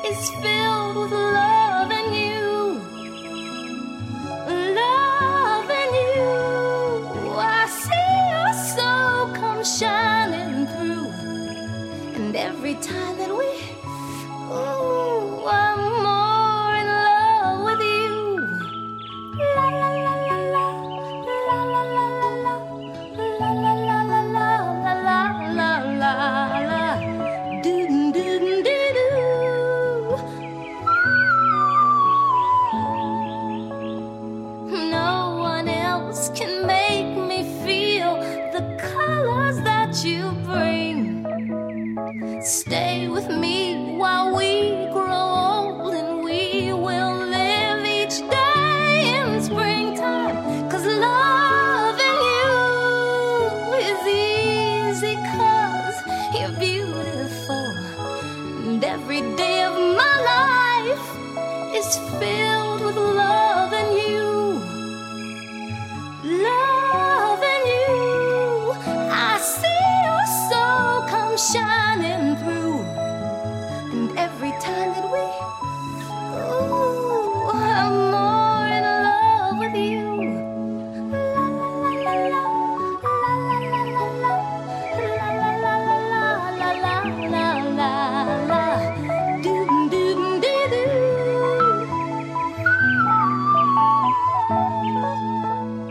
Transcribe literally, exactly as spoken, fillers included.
is filled with love and you. Love and you. I see your soul come shining through. And every time that we, ooh, I'm more in love with you. La la la la la, la la la la la, la la la la la, la la la la, do do do do. No one else can make me feel the colors that you bring. Stay with me while we grow old, and we will live each day in springtime. 'Cause loving you is easy, 'cause you're beautiful. And every day of my life is filled with love and you. Love and you. I see your soul come shining through. And every time that we, ooh, I'm more in love with you. La la la la la, la la la la, la la la la la, la la la la, do do do do.